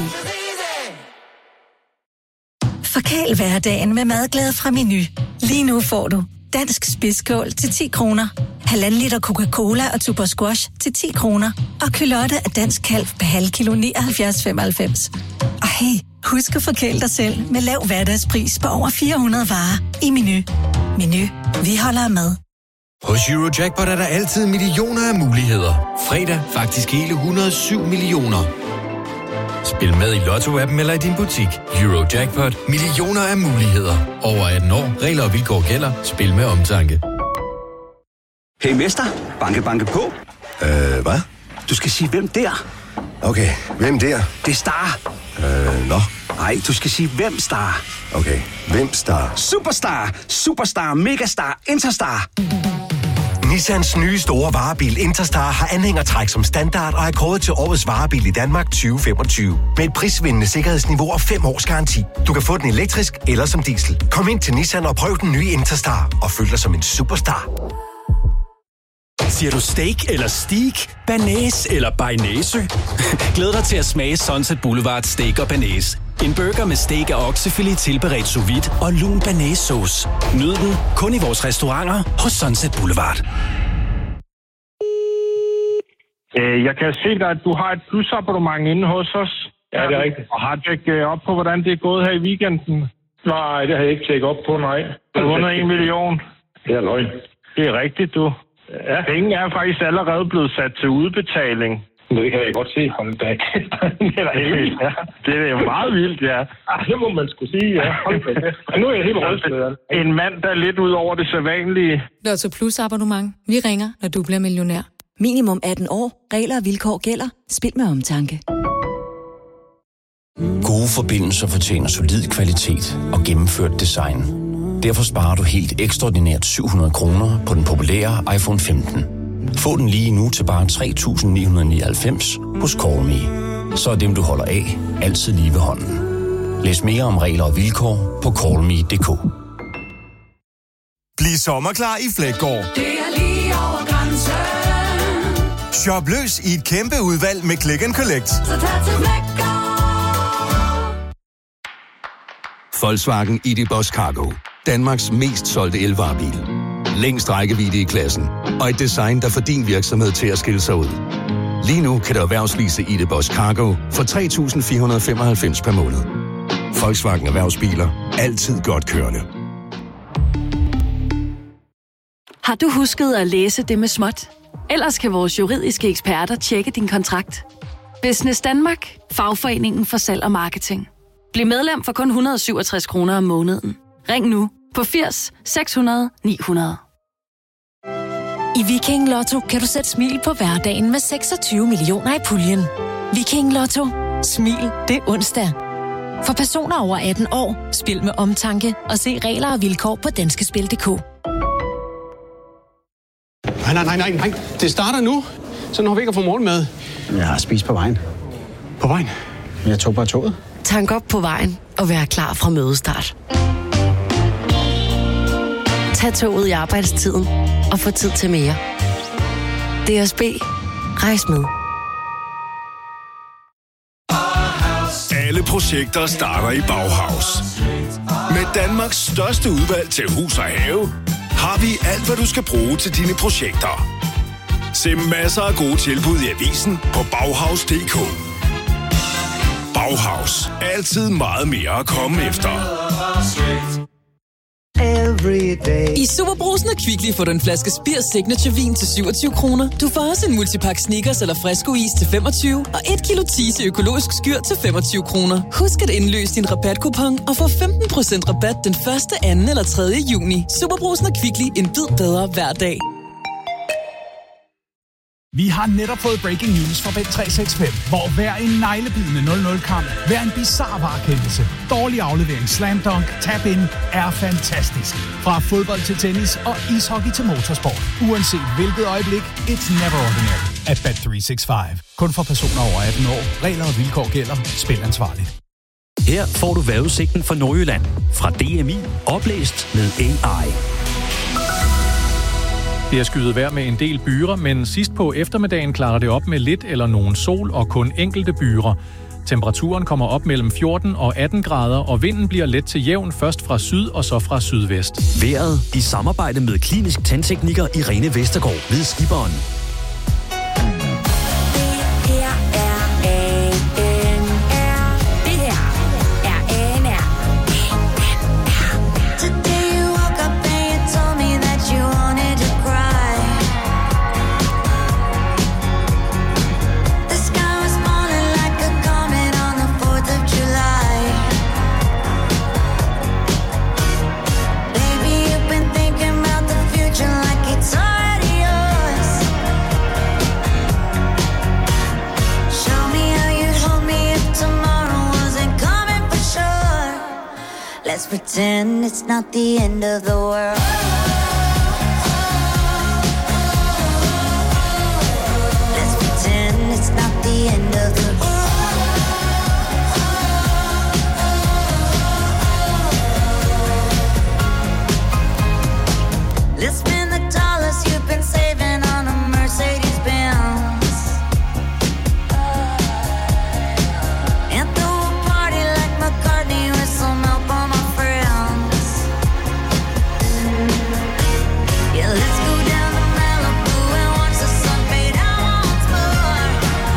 Forkæl hverdagen med madglæde fra Meny. Lige nu får du dansk spidskål til ti kroner, halvanden liter Coca-Cola og Tuborg Squash til ti kroner, og kylotte af dansk kalv per halv kilo nioghalvfjerds komma femoghalvfems. Og hey, husk at forkæle dig selv med lav hverdagspris på over fire hundrede varer i Meny. Meny, vi holder med. Hos Eurojackpot er der altid millioner af muligheder. Fredag faktisk hele et hundrede og syv millioner. Spil med i Lotto-appen eller i din butik. Eurojackpot. Millioner af muligheder. Over atten år. Regler og vilkår gælder. Spil med omtanke. Hey mester, banke banke på. Øh, hvad? Du skal sige, hvem der? Okay, hvem der? Det er Star. Øh, nå. Nej, du skal sige, hvem Star. Okay, hvem Star? Superstar, Superstar, Megastar, Interstar. Nissans nye store varebil Interstar har anhængertræk som standard og er kåret til årets varebil i Danmark tyve femogtyve. Med et prisvindende sikkerhedsniveau og fem års garanti. Du kan få den elektrisk eller som diesel. Kom ind til Nissan og prøv den nye Interstar og føl dig som en superstar. Siger du steak eller steak, banæs eller bearnaise? Glæd dig til at smage Sunset Boulevard Steak og Banæs. En burger med steak og oksefilet tilberedt sous vide og lun banæssauce. Nyd den kun i vores restauranter hos Sunset Boulevard. Øh, jeg kan se dig, at du har et plusabonnement inde hos os. Ja, det er rigtigt. Og har tjekket op på, hvordan det er gået her i weekenden? Nej, det har jeg ikke tjekket op på, nej. Du har vundet en million. Det er løgn. Det er rigtigt, du. Ja. Penge er faktisk allerede blevet sat til udbetaling. Det kan jeg godt se om dag. Det er helt, ja. Det er jo meget vildt, ja. Ah, det må man skulle sige, ja. Men nu er jeg helt rystet. En mand, der er lidt ud over det sædvanlige. Lotto Plus abonnement. Vi ringer, når du bliver millionær. Minimum atten år. Regler og vilkår gælder. Spil med omtanke. Gode forbindelser fortjener solid kvalitet og gennemført design. Derfor sparer du helt ekstraordinært syv hundrede kroner på den populære iPhone femten. Få den lige nu til bare tre tusind ni hundrede nioghalvfems hos CallMe. Så er dem, du holder af, altid lige ved hånden. Læs mere om regler og vilkår på callme punktum d k. Bliv sommerklar i Fleggaard. Det er lige over grænsen. Shop løs i et kæmpe udvalg med Click and Collect. Så tag til Fleggaard. Volkswagen I D Boss Cargo. Danmarks mest solgte elvarebil. Længst rækkevidde i klassen. Og et design, der får din virksomhed til at skille sig ud. Lige nu kan du erhvervslease I D Boss Cargo for tre tusind fire hundrede femoghalvfems per måned. Volkswagen Erhvervsbiler. Altid godt kørende. Har du husket at læse det med småt? Ellers kan vores juridiske eksperter tjekke din kontrakt. Business Danmark. Fagforeningen for salg og marketing. Bliv medlem for kun et hundrede og syvogtres kroner om måneden. Ring nu på firs seks hundrede ni hundrede. I Viking Lotto kan du sætte smil på hverdagen med seksogtyve millioner i puljen. Viking Lotto. Smil det er onsdag. For personer over atten år, spil med omtanke og se regler og vilkår på danskespil punktum d k. Nej, nej, nej, nej, nej. Det starter nu. Så når vi ikke har fået morgenmad. Jeg har spist på vejen. På vejen? Jeg tog bare toget. Tank op på vejen og vær klar fra mødestart. Tag toget i arbejdstiden og få tid til mere. D S B. Rejs med. Alle projekter starter i Bauhaus. Med Danmarks største udvalg til hus og have, har vi alt, hvad du skal bruge til dine projekter. Se masser af gode tilbud i avisen på Bauhaus punktum d k. Bauhaus. Altid meget mere at komme efter. I Superbrugsen og Kvickly får du en flaske Spirs Signature Vin til syvogtyve kroner. Du får også en multipakke Snickers eller Fresco-is til femogtyve og et kilo Tise økologisk skyr til femogtyve kroner. Husk at indløse din rabatkupon og få femten procent rabat den første, anden eller tredje juni. Superbrugsen og Kvickly, en bid bedre hver dag. Vi har netop fået breaking news fra Bet tre seks fem, hvor hver en neglebidende nul nul-kamp, hver en bizarre varekendelse, dårlig aflevering, slam dunk, tap-in er fantastisk. Fra fodbold til tennis og ishockey til motorsport. Uanset hvilket øjeblik, it's never ordinary at Bet tre seks fem. Kun for personer over atten år. Regler og vilkår gælder. Spil ansvarligt. Her får du vejrudsigten for Nordjylland fra D M I, oplæst med A I. Det er skyet vejr med en del byger, men sidst på eftermiddagen klarer det op med lidt eller nogen sol og kun enkelte byger. Temperaturen kommer op mellem fjorten og atten grader, og vinden bliver let til jævn først fra syd og så fra sydvest. Vejret i samarbejde med Klinisk Tandtekniker Irene Vestergaard ved Skiberen. Let's pretend it's not the end of the world. Let's pretend it's not the end of the world. Let's spend the dollars you've been saving on a Mercedes Benz. And throw a party like McCartney with some help on my friends. Yeah, let's go down to Malibu and watch the sun fade out once more.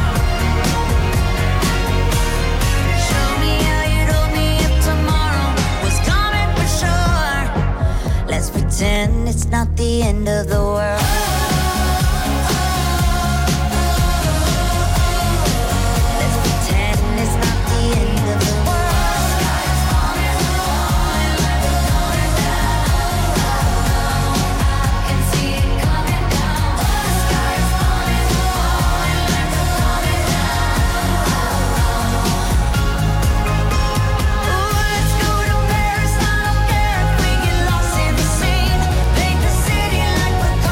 Show me how you'd hold me if tomorrow was coming for sure. Let's pretend it's not the end of the world. Let's pretend it's not the end of the world. Sky's falling, falling, let it coming down. I can see it coming down. The sky's falling, falling, let it coming down. Ooh, let's go to Paris. I don't care if we get lost in the scene. Paint the city like we're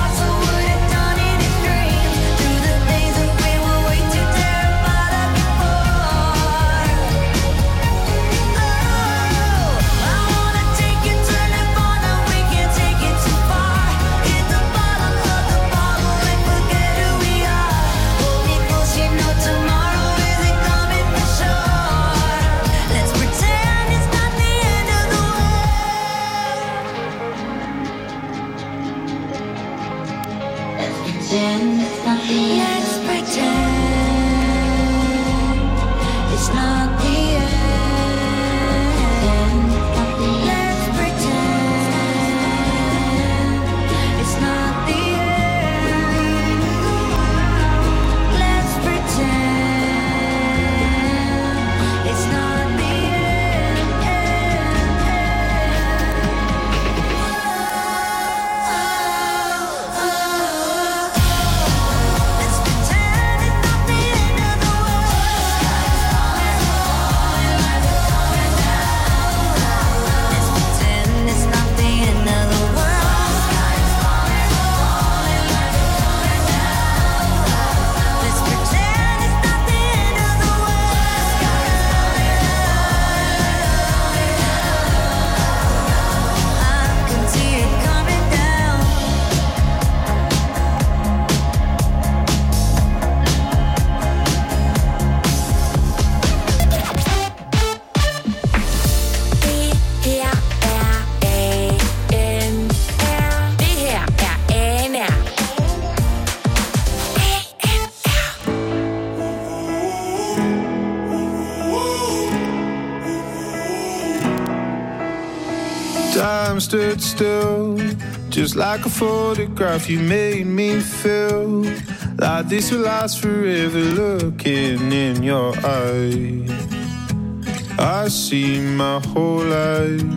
Time stood still, just like a photograph. You made me feel like this will last forever. Looking in your eyes, I see my whole life.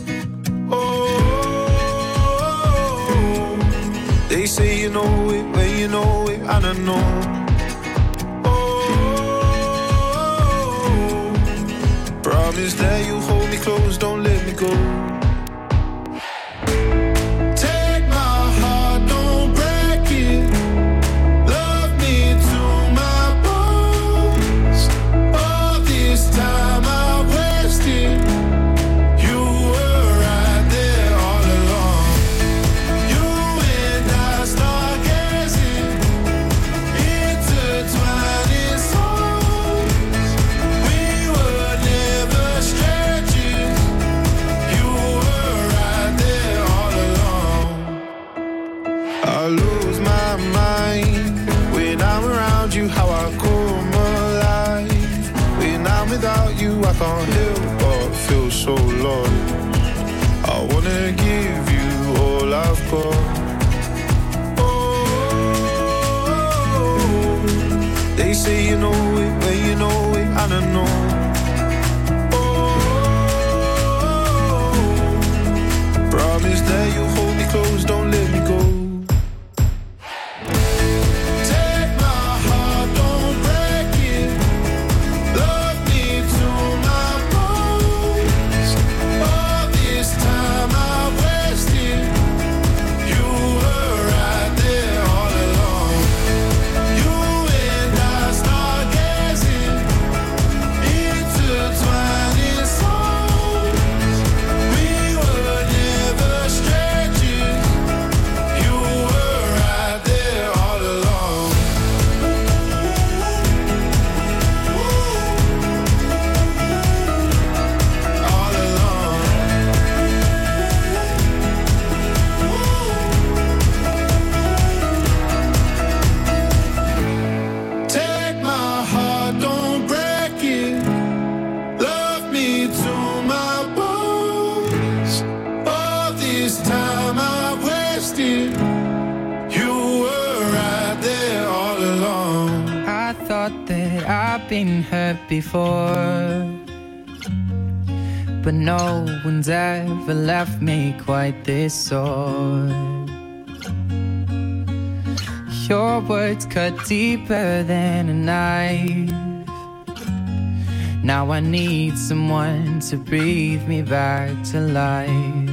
Oh, they say you know it when you know it, and I know. Oh, promise that you'll hold me close, don't let me go. I can't help but feel so lost. I wanna give you all I've got. Oh, they say you know it when you know it, and I know. Oh, promise that you'll hold me close, don't let me go. Been hurt before, but no one's ever left me quite this sore. Your words cut deeper than a knife. Now I need someone to breathe me back to life.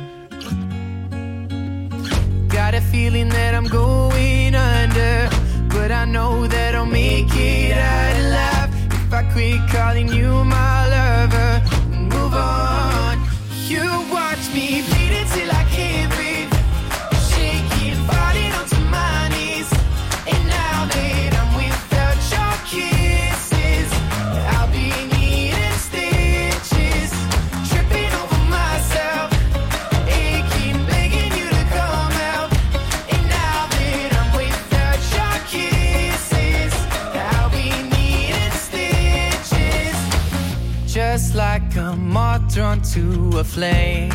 Got a feeling that I'm going under, but I know that I'll make it out alive if I quit calling you my lover and move on. You watch me bleed until I can't breathe, shaking, falling onto my knees. And now that I'm without your kisses, I'll be needing stitches, tripping over myself, aching, begging you to come out. And now that I'm without your kisses, I'll be needing stitches, just like a moth drawn to a flame.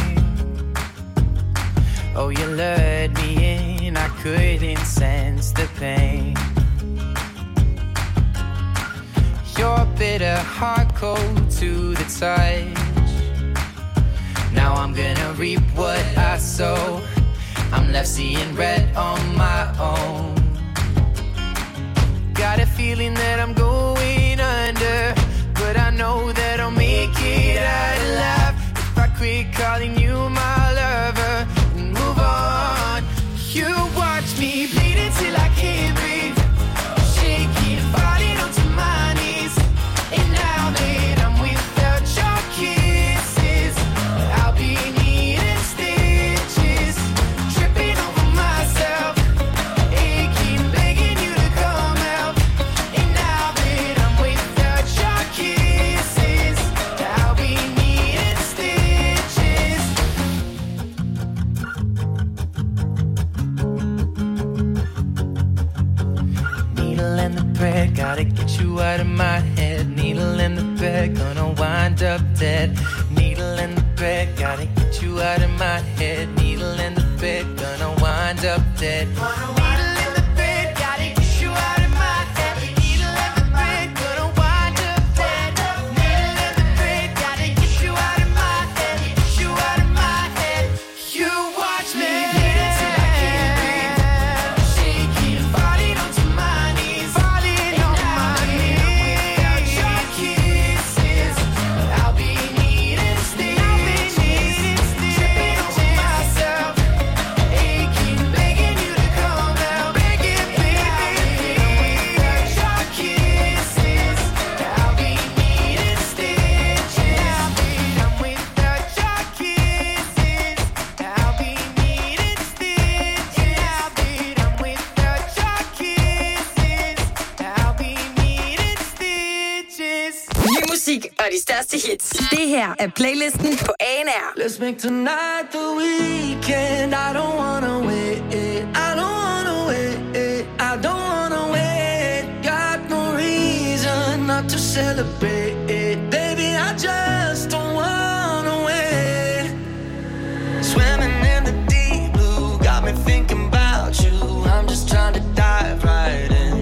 Oh, you lured me in, I couldn't sense the pain. Your bitter heart cold to the touch. Now I'm gonna reap what I sow. I'm left seeing red on my own. Got a feeling that I'm going under, but I know that I'll make it out alive if I quit calling you my lover and move on. You watch me bleed until I can't breathe, shaking, falling onto my knees. And now that I'm without your kisses, I'll be needing stitches, tripping over myself, aching, begging you to come out. And now that I'm without your kisses, I'll be needing stitches. Needle in the thread, gotta get you out of my head. Needle in the thread, gonna wind up dead. Needle in the thread, gotta get you out of head. Needle in the bed, gotta get you out of my head. Needle in the bed, gonna wind up dead. Needle in the bed, gotta get you out of my head. Get you out of my head. You watch me dance till I can't breathe. Shaking, falling onto my knees, falling on my knees. Without your kisses, I'll be needing stitches, tripping over myself, aching, begging you to come out, begging, baby. Without your kisses, I'll be needing stitches. I'm without your kisses, I'll be needing stitches. I'm without your kisses, I'll be needing stitches. Ny musik og de største hits. Det her er playlisten på A N R. Let's make tonight the weekend. I don't wanna wait. I don't wanna wait. I don't wanna wait. Got no reason not to celebrate. Baby, I just don't wanna wait. Swimming in the deep blue got me thinking about you. I'm just trying to dive right in.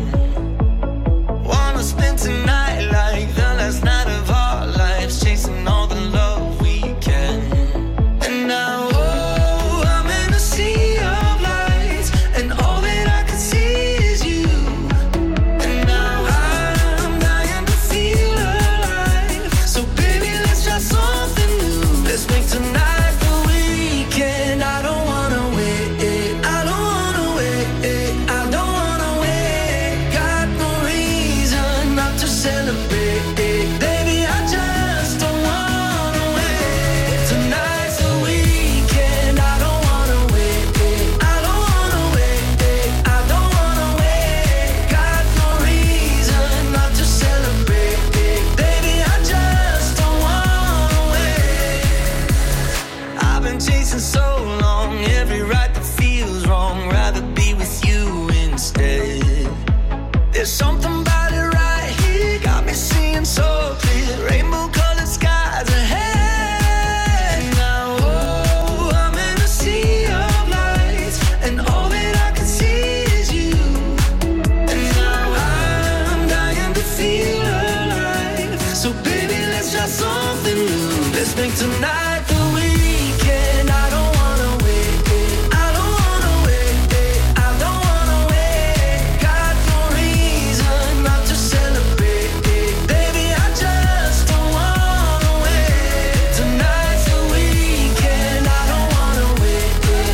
Wanna spend tonight like the last night of our lives, chasing all the love we can. And now, oh, I'm in a sea of lights, and all that I can see is you. And now I'm dying to feel alive. So baby, let's try something new. Let's make tonight the weekend. I don't wanna wait. I don't wanna wait. I don't wanna wait. Got no reason not to celebrate. Baby, I just don't wanna wait. Tonight's the weekend. I don't wanna wait. I don't wanna wait. I don't wanna wait. Got no reason not to celebrate. Baby, I just don't wanna wait. I've been chasing so long, every right that feels wrong. Rather be with you instead. There's something about it right here, got me seeing so clear. Rainbow colored skies ahead. Now, oh, I'm in a sea of lights, and all that I can see is you. And now I'm dying to feel alive. So baby, let's try something new. Let's make tonight